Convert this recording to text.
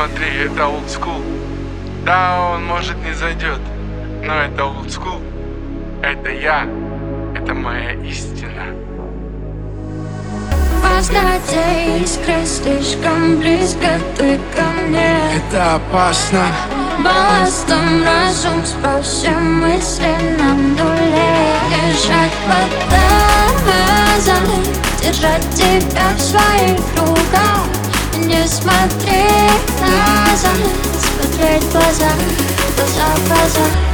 смотри, это old school. Да, он может не зайдет, но это old school. Это я, это моя истина. Искры слишком близко, ты ко мне. Это опасно. Балластом разум сбросим мысли на нуле. Держать подвязаны, держать тебя в своих руках. Не смотреть назад, смотреть в глаза, глаза в глаза.